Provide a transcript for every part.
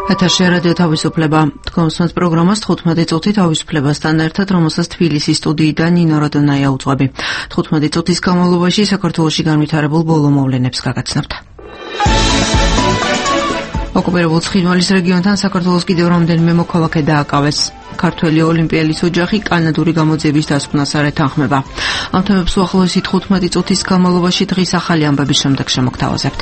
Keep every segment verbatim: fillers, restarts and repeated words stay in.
ეთერში რადიო თავისუფლება. თქვენ უსმენთ პროგრამას თხუთმეტი წუთი თავისუფლებასთან ერთად, რომელსაც თბილისის სტუდიიდან ნინო რადონაია უძღვები. თხუთმეტი წუთის განმავლობაში საქართველოში განვითარებულ ბოლო მოვლენებს გაგაცნობთ. ოკუპირებულ ცხინვალის რეგიონთან საქართველოს კიდევ რამდენიმე მოქალაქე დააკავეს. ქართველი ოლიმპიელის ოჯახი კანადური გამოძიების დასკვნას არ ეთანხმება. ამ თემებს უახლოესი თხუთმეტი წუთის განმავლობაში დღის ახალი ამბების შემდეგ შემოგთავაზებთ.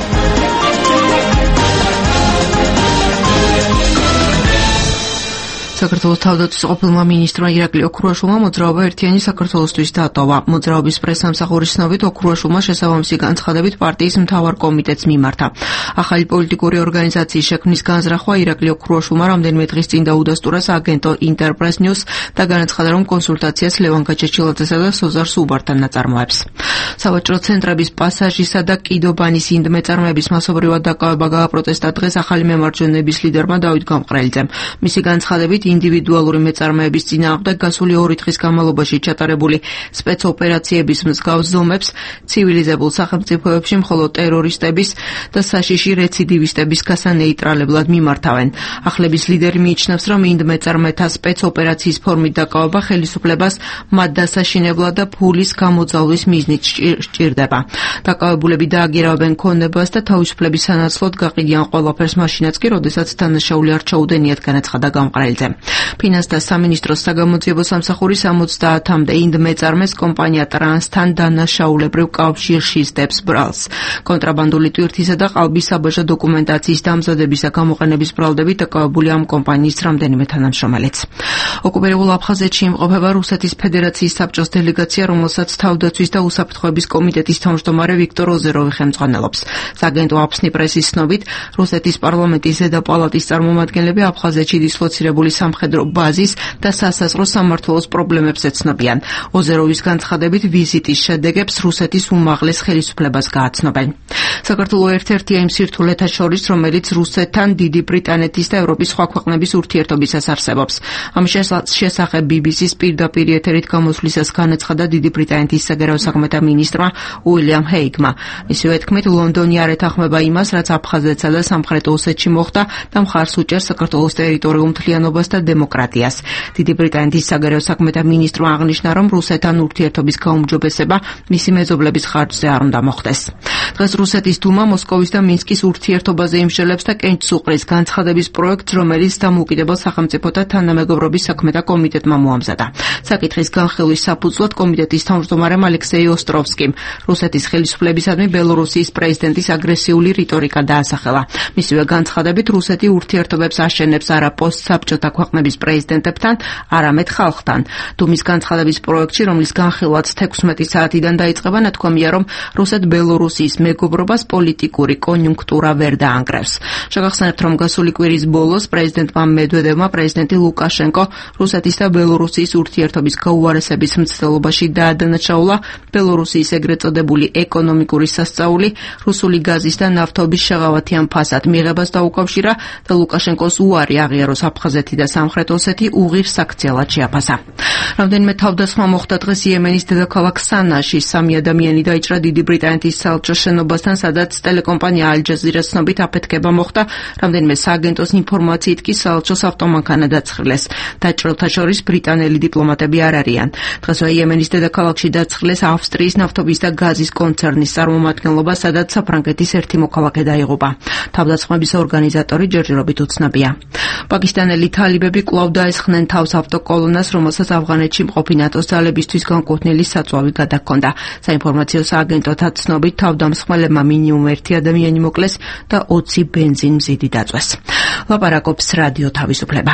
საქართველოს თავდაცვის ყოფილმა მინისტრმა ირაკლი ოქრუაშვილმა მოძრაობა ერთიანი საქართველოსთვის დატოვა. მოძრაობის პრესსამსახურის ცნობით ოქრუაშვილმა შესაბამისი განცხადებით პარტიის მთავარ კომიტეტს მიმართა. ახალი პოლიტიკური ორგანიზაციის შექმნის განზრახვა ირაკლი ოქრუაშვილმა რამდენიმე დღის წინ დაუდასტურეს აგენტო ინტერპრეს ნიუს და განაცხადა, რომ კონსულტაციას ლევან გაჩეჩილაძესა და სოზარ სუბართან ნაწარმოებს. სავაჭრო ცენტრების პასაჟისა და კიდობანის ინდმეწარმეების მასობრივად დაკავება გააპროტესტა დღეს ახალი მემარჯვენეების ლიდერმა დავით გამყრელიძემ. მისი განცხადებით ინდივიდუალური მეწარმეების წინააღმდეგ გასული ორი დღის განმავლობაში ჩატარებული სპეცოპერაციების მსგავს ზომებს ცივილიზებულ სახელმწიფოებში მხოლოდ ტერორისტების და საშიში რეციდივისტების გასანეიტრალებლად მიმართავენ. ახლების ლიდერი მიიჩნევს, რომ ინდმეწარმეთა სპეცოპერაციის ფორმით დაკავება ხელისუფლებას მათ დასაშინებლად და ფულის გამოძალვის მიზნით სჭირდება. დაკავებულები დააგირავებენ ქონებას და თავისუფლების სანაცვლოდ გაყიდიან ყველაფერს მაშინაც კი, როდესაც დანაშაული არ ჩაუდენიათ, განაცხადა გამყრელიძემ. ფინანსთა სამინისტროს საგამოძიებო სამსახურის ოცდაათამდე ინდმეწარმეს კომპანია ტრანსთან დანაშაულებრივ კავშირში სდებს ბრალს. კონტრაბანდული ტვირთისა და ყალბის საბაჟო დოკუმენტაციის დამზადების და გამოყენების ბრალდებით დაკავებული ამ კომპანიის რამდენიმე თანამშრომელიც. ოკუპირებულ აფხაზეთში იმყოფება რუსეთის ფედერაციის საბჭოს დელეგაცია, რომელსაც თავდაცვის და უსაფრთხოების კომიტეტის თავმჯდომარე ვიქტორ ოზეროვი ხელმძღვანელობს. საგენტო აფსნი პრესის ცნობით, რუსეთის პარლამენტის ზედა პალატის წარმომადგენლები აფხაზეთში დისლოცირებული სამხედრო ბაზის და სასაზღვრო სამმართველოს პრობლემებს ეცნობიან. ოზეროვის განცხადებით, ვიზიტის შედეგებს რუსეთის უმაღლეს ხელისუფლებას გააცნობენ. საქართველო ერთ-ერთია იმ სირთულეთა შორის, რომელიც რუსეთთან, დიდი ბრიტანეთის და ევროპის სხვა ქვეყნების ურთიერთობისას არსებობს. ამის შესახებ ბი ბი სის პირდაპირ ეთერით გამოსვლისას განაცხადა დიდი ბრიტანეთის საგარეო საქმეთა მინისტრმა უილიამ ჰეიგმა. მისივე თქმით, ლონდონი არ ეთანხმება იმას, რაც აფხაზეთსა და სამხრეთ ოსეთში მოხდა და მხარს უჭერს საქართველოს ტერიტორიულ მთლიანობას და დემოკრატიას. დიდი ბრიტანეთის საგარეო საქმეთა მინისტრმა აღნიშნა, რომ რუსეთთან ურთიერთობის გაუმჯობესება მისი მეზობლების ხარჯზე არ უნდა მოხდეს. დღეს რუსეთის დუმა მოსკოვის და მინსკის ურთიერთობაზე იმსჯელებს და კენჭს უყრის განცხადების პროექტს, რომელიც დამოუკიდებელ სახელმწიფოთა თანამეგობრობის საქმეთა კომიტეტმა მოამზადა. საკითხის განხილვის საფუძვლად კომიტეტის თავმჯდომარემ ალექსეი ოსტროვსკიმ რუსეთის ხელისუფლებისადმი ბელორუსიის პრეზიდენტის აგრესიული რიტორიკა დაასახელა. მისივე განცხადებით, რუსეთი ურთიერთობებს აშენებს არა პოსტსაბჭოთა ქვეყნების პრეზიდენტებთან, არამედ ხალხთან. დუმის განცხადების პროექტში, რომლის განხილვაც თექვსმეტი საათიდან დაიწყება, ნათქვამია, რომ რუსეთ-ბელორუსიის მეგობრობას პოლიტიკური კონიუნქტურა ვერ დაანგრევს. შეგახსენებთ, რომ გასული კვირის ბოლოს პრეზიდენტმა მედვედევმა პრეზიდენტი ლუკაშენკო რუსეთის და ბელორუსიის ურთიერთობის გაუარესების მცდელობაში დაადანაშაულა ბელორუსიის ეგრეთ წოდებული ეკონომიკური სასწაული რუსული გაზის და ნავთობის შეღავათიან ფასად მიღებას დაუკავშირა და ლუკაშენკოს უარი აღიაროს აფხაზეთი და სამხრეთ ოსეთი უღირს საქციელად შეაფასა. რამდენიმე თავდასხმა მოხდა დღეს იემენის დედაქალაქ სანაში. სამი ადამიანი დაიჭრა დიდი ბრიტანეთის საელჩო შენობასთან, სადაც ტელეკომპანია ალ-ჯაზირას ცნობით აფეთქება მოხდა. რამდენიმე სააგენტოს ინფორმაციით კი საელჩოს ავტომანქანა დაცხრილეს. დაჭრილთა შორის ბრიტანელი დიპლომატები არ არიან. დღესვე იემენის დედაქალაქში დაცხრილეს ავსტრიის ნავთობის და გაზის კონცერნის წარმომადგენლობა, სადაც საფრანგეთის ერთი მოქალაქე დაიღუპა. თავდასხმების ორგანიზატორი ჯერჯერობით უცნობია. პაკისტანელი თალიბები კვლავ დაესხნენ თავს ავტოკოლონას, რომელსაც ავღანეთში მყოფი ნატოს ძალებისთვის განკუთვნილი საწვავი გადაჰქონდა. საინფორმაციო სააგენტოთა ცნობით, თავდამსხმელებმა მინიმუმ ერთი ადამიანი მოკლეს და ოცი ბენზინმზიდი დაწვეს. ლაპარაკობს რადიო თავისუფლება.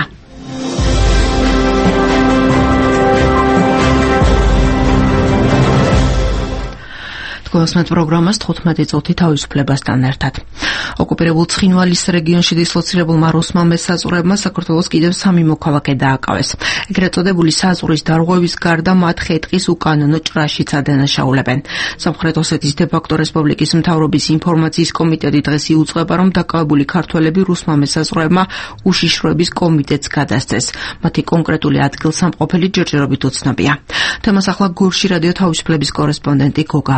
გულისხმობთ პროგრამას თხუთმეტი წუთი თავისუფლებასთან ერთად. ოკუპირებულ ცხინვალის რეგიონში დისლოცირებულმა რუსმა მესაზღვრეებმა საქართველოს კიდევ სამი მოქალაქე დააკავეს. ეგრეთ წოდებული საზღვრის დარღვევის გარდა მათ ხე-ტყის უკანონო ჭრაშიც ადანაშაულებენ. სამხრეთ ოსეთის დე-ფაქტო რესპუბლიკის მთავრობის ინფორმაციის კომიტეტი დღეს იუწყება, რომ დაკავებული ქართველები რუსმა მესაზღვრეებმა უშიშროების კომიტეტს გადასცეს. მათი კონკრეტული ადგილსამყოფელი ჯერჯერობით უცნობია. თემას ახლა გორში რადიო თავისუფლების კორესპონდენტი გოგა აბციური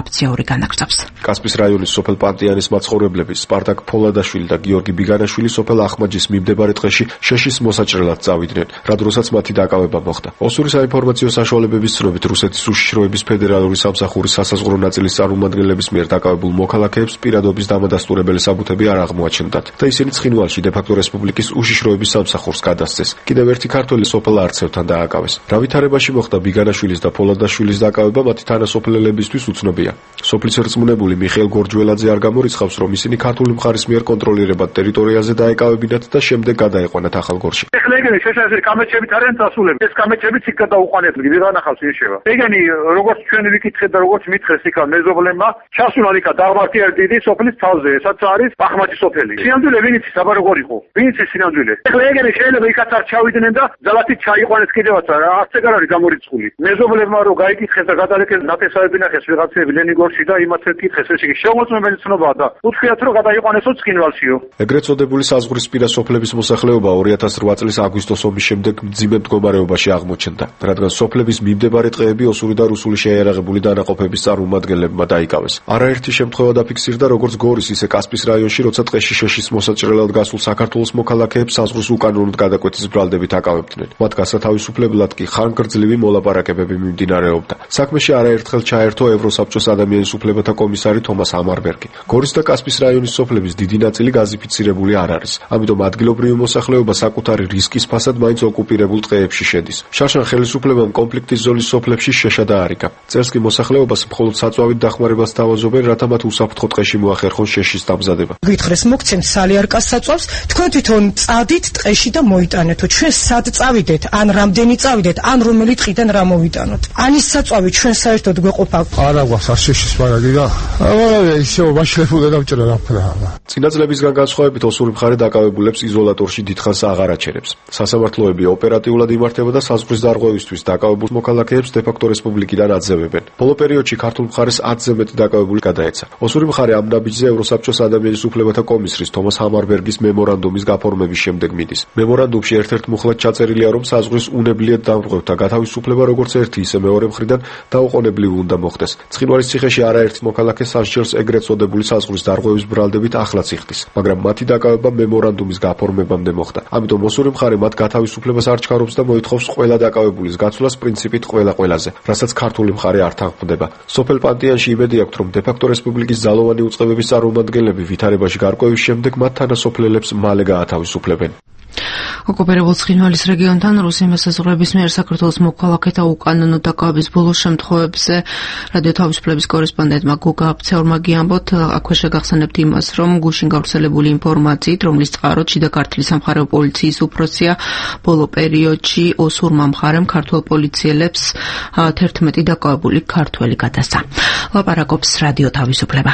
ჟურნალი განაგრძობს. კასპის რაიონის სოფელ პანტიანის მაცხოვრებლები სპარტაკ ფოლადაშვილი და გიორგი ბიგანაშვილი სოფელ ახმაჯის მიმდებარე ტყეში შეშის მოსაჭრელად წავიდნენ, რა დროსაც მათი დაკავება მოხდა. ოსური საინფორმაციო საშუალებების ცნობით რუსეთის უშიშროების ფედერალური სამსახურის სასაზღვრო ნაწილის წარმომადგენლების მიერ დაკავებულ მოქალაქეებს პირადობის დამადასტურებელი საბუთები არ აღმოაჩნდათ და ისინი ცხინვალში დე-ფაქტო რესპუბლიკის უშიშროების სამსახურს გადასცეს. კიდევ ერთი ქართველი სოფელ არცევთან დააკავეს. რა ვითარებაში მოხდა ბიგანაშვილის და ფოლადაშვილის დაკავება მათი თანასოფლელებისთვის უცნობია. სოფლის რწმუნებული მიხეილ გორჯველაძე არ გამორიცხავს, რომ ისინი ქართული მხარის მიერ კონტროლირებად ტერიტორიაზე დაეკავებინათ და შემდეგ გადაეყვანათ ახალგორში. ეხლა ეგენი შესაძლოა კამეჩებით არიან დასულები. ეს კამეჩებიც იქ გადაუყვანეთ, ვიღან ახალს ეშევა. ეგენი როგორც ჩვენ ვიკითხეთ და როგორც მითხეს იქა მეზობლებმა, ჩასულან იქა დაღმართი დიდი სოფლის თავზე, ესაც არის ახმაჯის სოფელი. სინამდვილე ვინიც ისა როგორ იყო? ვინც ის სინამდვილე? ეხლა ეგენი შეიძლება იქაც არ ჩავიდნენ და ძალათი ჩაიყვანეს კიდევაც არა, არც ეგარ არის გამორიცხული. მეზობლებმა რო გაიკითხეს და გადალეკეს ნათესავები ნახეს ვიღაცები ლენიგორში და იმათ ეკითხეს, ეს იგი შეუძლებელი ცნობაა და უთქვიათ რომ გადაიყვანესო ცხინვალშიო. ეგრეთ წოდებული საზღვრისპირა სოფლების მოსახლეობა ორი ათას რვა წლის აგვისტოს ომის შემდეგ მძიმე მდგომარეობაში აღმოჩნდა, რადგან სოფლების მიმდებარე ტყეები ოსური და რუსული შეიარაღებული დანაყოფების წარმომადგენლებმა დაიკავეს. არაერთი შემთხვევა დაფიქსირდა როგორც გორის, ისე კასპის რაიონში, როცა ტყეში შეშის მოსაჭრელად გასულ საქართველოს მოქალაქეებს საზღვრის უკანონოდ გადაკვეთის ბრალდებით აკავებდნენ. მათ გასათავისუფლებლად კი ხანგრძლივი მოლაპარაკებები მიმდინარეობდა. საქმეში არაერთხელ ჩაერთო ევროსაბჭოს ადამიანის უფლებათა კომისარი თომას ამარბერგი. გორის და კასპის რაიონის სოფლების დიდი ნაწილი გაზიფიცირებული არ არის. ამიტომ ადგილობრივი მოსახლეობა საკუთარი რისკის ფასად მაინც ოკუპირებულ ტყეებში შედის. შარშან ხელისუფლებამ კონფლიქტის ზოლის სოფლებში შეშა დაარიგა. წერს კი მოსახლეობას მხოლოდ საწვავით დახმარებას თავაზობენ, რათა მათ უსაფრთხო ტყეში მოახერხონ შეშის დამზადება. გითხრეს მოგცემთ სალიარკას საწვავს, თქვენ თვითონ წადით ტყეში და მოიტანეთო. ჩვენ სად წავიდეთ, ან რამდენი წავიდეთ, ან რომელი ტყიდან რა მოვიტანოთ. ან ის საწვავი ჩვენ საერთოდ გვეყოფა? არა გვაქვს არ შეშის მაგაგი და აა ისე ბაშლებული დავჭერა რა ფერა. წინა წლებისგან განსხვავებით ოსური მხარე დაკავებულებს იზოლატორში დიდხანს აღარ აჩერებს. სასამართლოები ოპერატიულად იმართება და საზღვრის დარღვევისთვის დაკავებულ მოქალაქეებს დე-ფაქტო რესპუბლიკიდან აძევებენ. ბოლო პერიოდში ქართულ მხარეს ათზე მეტი დაკავებული გადაეცა. ოსური მხარე ამ ნაბიჯზე ევროსაბჭოს ადამიანის უფლებათა კომისრის თომას ამარბერგის მემორანდუმის გაფორმების შემდეგ მიდის. მემორანდუმში ერთ-ერთ მუხლად ჩაწერილია, რომ საზღვრის უნებლიეთ დამრღვევთა გათავისუფლება როგორც ერთი, ისე მეორე მხრიდან დაუყოვნებლივ უნდა მოხდეს. ცხინვალის ციხეში არაერთი მოქალაქე სასჯელს ეგრეთ წოდებული საზღვრის დარღვევის ბრალდებით ახლაც იხდის, მაგრამ მათი დაკავება მემორანდუმის გაფორმებამდე მოხდა. ამიტომ ოსური მხარე მათ გათავისუფლებას არ ჩქარობს და მოითხოვს ყველა დაკავებულის გაცვლას პრინციპით ყველა ყველაზე, რასაც ქართული მხარე არ თანხმდება. სოფელ პანტიანში იმედი აქვთ, რომ დე-ფაქტო რესპუბლიკის ძალოვანი უწყებების წარმომადგენლები ვითარებაში გარკვევის შემდეგ მათ თანასოფლელებს მალე გაათავისუფლებენ. ოკუპირებულ ცხინვალის რეგიონთან რუსი მესაზღვრეების მიერ საქართველოს მოქალაქეთა უკანონო დაკავების ბოლო შემთხვევებზე რადიო თავისუფლების კორესპონდენტმა გოგა აფცეურმა გიამბოთ, აქვე შეგახსენებთ იმას, რომ გუშინ გავრცელებული ინფორმაციით, რომლის წყაროდ შიდა ქართლის სამხარეო პოლიციის უფროსია ბოლო პერიოდში ოსურმა მხარემ ქართულ პოლიციელებს თერთმეტი დაკავებული ქართველი გადასცა. ლაპარაკობს რადიო თავისუფლება.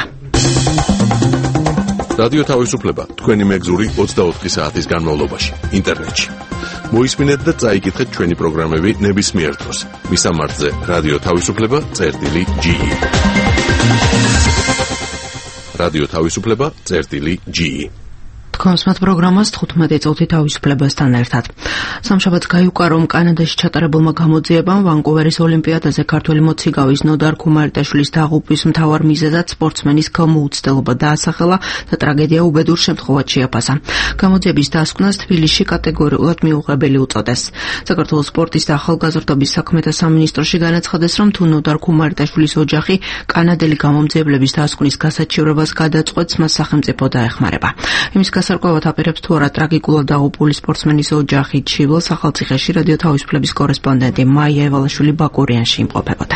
რადიო თავისუფლება თქვენი მეგზური ოცდაოთხი საათის განმავლობაში ინტერნეტში. მოისმინეთ და წაიკითხეთ ჩვენი პროგრამები ნებისმიერ დროს. მისამართზე რადიო თავისუფლება წერტილი ჯი ი. რადიო თავისუფლება წერტილი ჯი ი. თქვენს პროგრამას თხუთმეტი წუთი თავისუფლებასთან ერთად. სამშაბათს გაიუკა, რომ კანადაში ჩატარებულმა გამოძიებამ ვანკუვერის ოლიმპიადაზე ქართველი მოციგავის ნოდარ ქუმარიტაშვილის დაღუპვის მთავარ მიზეზად სპორტსმენის გამოუცდელობა დაასახელა და ტრაგედია უბედურ შემთხვევად შეაფასა. გამოძიების დასკვნას თბილისში კატეგორიულად მიუღებელი უწოდეს. საქართველოს სპორტის და ახალგაზრდობის საქმეთა სამინისტროში განაცხადეს, რომ თუ ნოდარ ქუმარიტაშვილის ოჯახი კანადელი გამომძიებლების დასკვნის გასაჩივრებას გადაწყვეტს, მას სახელმწიფო დაეხმარება. იმის გასარკვევად აპირებს თუ არა ტრაგიკულად დაღუპული სპორტსმენის ოჯახი ჩივილს, ახალციხეში რადიო თავისუფლების კორესპონდენტი მაია ევალაშვილი ბაკურიანში იმყოფებოდა.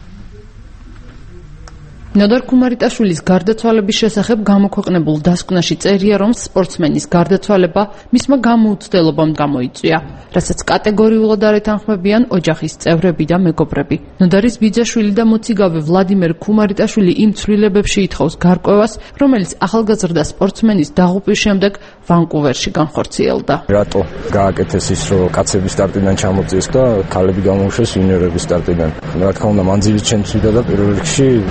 ნოდარ ქუმარიტაშვილის გარდაცვალების შესახებ გამოქვეყნებულ დასკვნაში წერია, რომ სპორტსმენის გარდაცვალება მისმა გამოუცდელობამ გამოიწვია, რასაც კატეგორიულად არ ეთანხმებიან ოჯახის წევრები და მეგობრები. ნოდარის ბიძაშვილი და მოციგავე ვლადიმერ ქუმარიტაშვილი იმ ცვლილებებში ითხოვს გარკვევას, რომელიც ახალგაზრდა სპორტსმენის დაღუპვის შემდეგ ვანკუვერში განხორციელდა. რატო გააკეთეს ის, რომ კაცები სტარტიდან ჩამოწიეს და ქალები გამოუშვეს იუნიორების სტარტიდან? რა თქმა უნდა, მანძილით შემცვიდა და პირველ რიგში დაახლოებით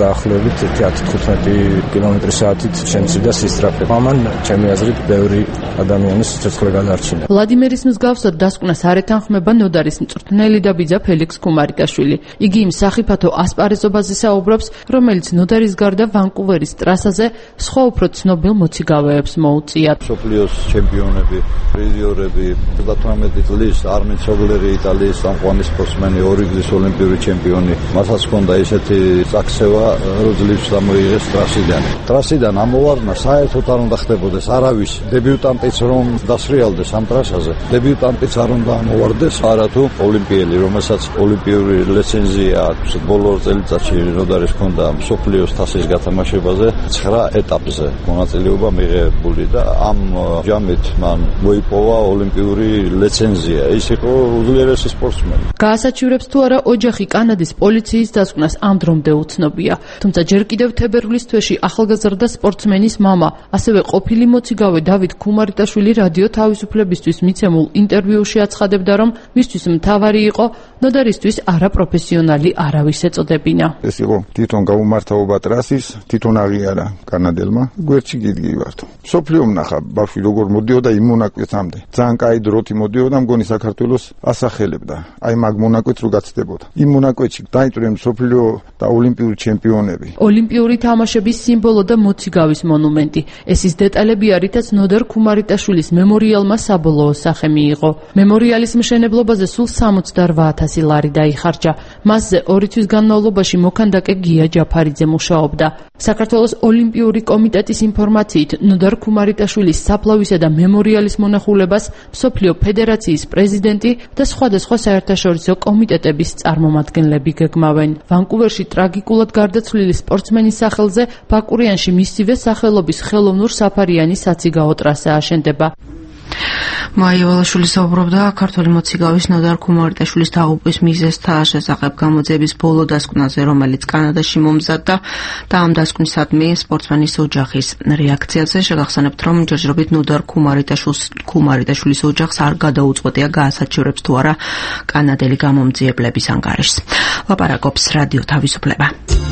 დაახლოებით ათი თხუთმეტი კილომეტრი საათით შემცირდა სისწრაფე. ამან ჩემი აზრით ბევრი ადამიანის სიცოცხლე გადაარჩინა. ვლადიმერის მსგავსად დასკვნას არ ეთანხმება ნოდარის მწვრთნელი და ბიძა ფელიქს კუმარიტაშვილი. იგი იმ სახიფათო ასპარეზობაზე საუბრობს, რომელიც ნოდარის გარდა ვანკუვერის ტრასაზე სხვა უფრო ცნობილ მოციგავეებს მოუწიათ. მსოფლიოს ჩემპიონები, პრიზიორები, თერთმეტი წლის არმენ სოგლერი, იტალიის სამყარო სპორტსმენი, ორი გზის ოლიმპიური ჩემპიონი. მასაც ჰქონდა ისეთი წაქცევა, რომ ძლივს დამოიღეს ტრასიდან. ტრასიდან ამოვარდნა საერთოდ არ უნდა ხდებოდეს არავის. დებიუტანტიც რომ დასრიალდეს ამ ტრასაზე, დებიუტანტიც არ უნდა ამოვარდეს, არათუ ოლიმპიელი, რომელსაც ოლიმპიური ლიცენზია აქვს. ბოლო წელიწადში ნოდარის ჰქონდა მსოფლიოს თასის გათამაშებაზე ცხრა ეტაპზე მონაწილეობა მიღებული და ამ ჯამით მან მოიპოვა ოლიმპიური ლიცენზია. ის იყო უძლიერესი სპორტსმენი. გაასაჩივრებს თუ არა ოჯახი კანადის პოლიციის დასკვნას ამ დრომდე უცნობია. თუმცა ჯერ კიდევ თებერვლის თვეში ახალგაზრდა სპორტსმენის მამა, ასევე ყოფილი მოციგავე დავით კუმარიტაშვილი რადიო თავისუფლებისთვის მიცემულ ინტერვიუში აცხადებდა, რომ მისთვის მთავარი იყო ნოდარისთვის არაპროფესიონალი არავის ეწოდებინა. ეს იყო თვითონ გაუმართავობა ტრასის, თვითონ აღიარა კანადელმა. გვერდში გიდგივართ. სოფლიომ ნახა ბავშვი როგორ მოდიოდა იმ მონაკვეთამდე. ძალიან კაი დროთი მოდიოდა, მგონი საქართველოს ასახელებდა. აი მაგ მონაკვეთ რო გაცდებოდა. იმ მონაკვეთში დაიწვია სოფლიო და ოლიმპიური ჩემპიონები. ოლიმპიური თამაშების სიმბოლო და მოციგავის მონუმენტი. ეს ის დეტალებია, რითაც ნოდარ კუმარიტაშვილის მემორიალმა საბოლოო სახე მიიღო. მემორიალის მშენებლობაზე სულ სამოცდაორ ათასი ლარი დაიხარჯა. მასზე ორი თვის განმავლობაში მოქანდაკე გია ჯაფარიძე მუშაობდა. საქართველოს ოლიმპიური კომიტეტის ინფორმაციით, ნოდარ კუმარიტაშვილის საფლავისა და მემორიალის მონახულებას მსოფლიო ფედერაციის პრეზიდენტი და სხვადასხვა საერთაშორისო კომიტეტების წარმომადგენლები გეგმავენ. ვანკუვერში ტრაგიკულად გარდაცვლილი სპორტსმენის სახელზე ბაკურიანში მისივე სახელობის ხელოვნურ საფარიანი საციგაო ტრასა აშენდება. მაია ვალაშვილი საუბრობდა ქართული მოციგავის ნოდარ კუმარიტაშვილის დაღუპვის მიზეზთა შესახებ გამოძიების ბოლო დასკვნაზე, რომელიც კანადაში მომზადდა და ამ დასკვნისადმი სპორტსმენის ოჯახის რეაქციაზე. შეგახსენებთ, რომ ჯერჯერობით ნოდარ კუმარიტაშვილის კუმარიტაშვილის ოჯახს არ გადაუწყვეტია გაასაჩივრებს თუ არა კანადელი გამომძიებლების ანგარიშს. ლაპარაკობს რადიო თავისუფლება.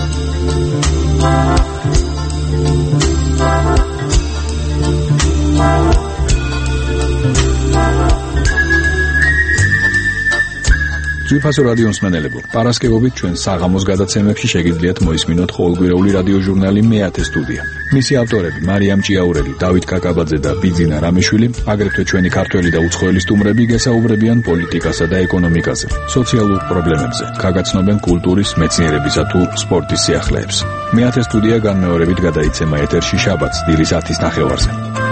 ძვირფასო რადიო მსმენელებო, პარასკევობით ჩვენ საღამოს გადაცემებში შეგიძლიათ მოისმინოთ ყოველკვირეული რადიო ჟურნალი მეათე სტუდია. მისი ავტორები მარიამ ჭიაურელი, დავით კაკაბაძე და ბიძინა რამიშვილი, აგრეთვე ჩვენი ქართველი და უცხოელი სტუმრები გესაუბრებიან პოლიტიკასა და ეკონომიკაზე, სოციალურ პრობლემებზე, გაგაცნობენ კულტურის, მეცნიერებისა თუ სპორტის სიახლეებს. მეათე სტუდია განმეორებით გადაიცემა ეთერში შაბათს დილის ათის ნახევარზე.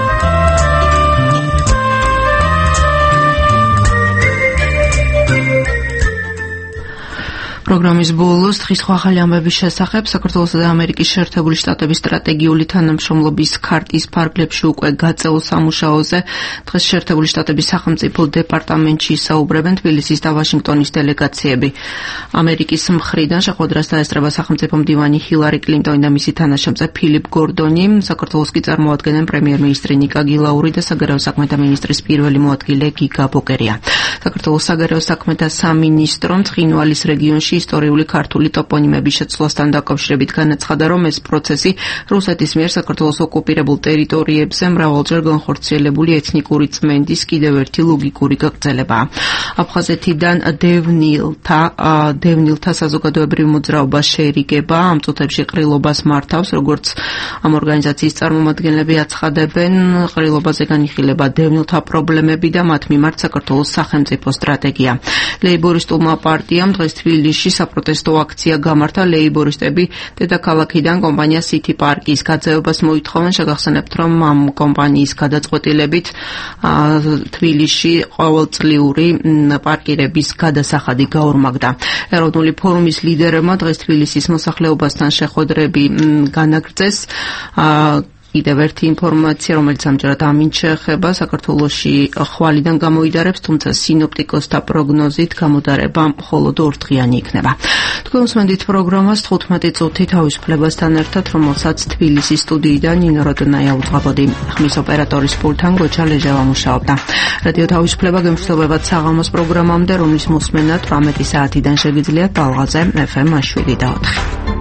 პროგრამის ბოლოს დღის ახალი ამბების შესახებ საქართველოსა და ამერიკის შეერთებული შტატების სტრატეგიული თანამშრომლობის ქარტის ფარგლებში უკვე გაწეულ სამუშაოზე დღეს შეერთებული შტატების სახელმწიფო დეპარტამენტში ისაუბრებენ თბილისის და ვაშინგტონის დელეგაციები. ამერიკის მხრიდან შეხვედრასთან ესწრება სახელმწიფო მდივანი ჰილარი კლინტონი და მისი თანაშემწე ფილიპ გორდონი. საქართველოს კი წარმოადგენენ პრემიერ-მინისტრი ნიკა გილაური და საგარეო საქმეთა მინისტრის პირველი მოადგილე გიგა ბოკერია. საქართველოს საგარეო საქმეთა სამინისტრომ ცხინვალის რეგიონში ისტორიული ქართული ტოპონიმების შეცვლასთან დაკავშირებით განაცხადა, რომ ეს პროცესი რუსეთის მიერ საქართველოს ოკუპირებულ ტერიტორიებზე მრავალჯერ განხორციელებული ეთნიკური წმენდის კიდევ ერთი ლოგიკური გაგრძელებაა. აფხაზეთიდან დევნილთა დევნილთა საზოგადოებრივი მოძრაობა შეერიგება ამ წუთებში ყრილობას მართავს, როგორც ამ ორგანიზაციის წარმომადგენლები აცხადებენ, ყრილობაზე განიხილება დევნილთა პრობლემები და მათ მიმართ საქართველოს სახელმწიფო სტრატეგია. ლეიბორისტულმა პარტიამ დღეს თბილისში საპროტესტო აქცია გამართა. ლეიბორისტები დედაქალაქიდან კომპანია City Park-ის გაძევებას მოითხოვენ. შეგახსენებთ, რომ ამ კომპანიის გადაწყვეტილებით თბილისში ყოველწლიური პარკირების გადასახადი გაორმაგდა. ეროვნული ფორუმის ლიდერებმა დღეს თბილისის მოსახლეობასთან შეხვედრები განაგრძეს. კიდევ ერთი ინფორმაცია, რომელიც ამჯერად ამინთ შეეხება, საქართველოში ხვალიდან გამოიდარებს, თუმცა სინოპტიკოსთა პროგნოზით გამოდარება მხოლოდ ორდღიანი იქნება. თქვენ უსმენთ პროგრამას თხუთმეტი წუთი თავისუფლებასთან ერთად, რომელსაც თბილისის სტუდიიდან ნინო როდონაია უძღვებოდი. ხმის ოპერატორის პულტთან გოჩა ლეჟევა მუშაობდა. რადიო თავისუფლება გემშვიდობებად საღამოს პროგრამამდე, რომლის მოსმენა თვრამეტი საათიდან შეგიძლიათ ბალღაზე ეფ ემ შვიდი და ოთხი.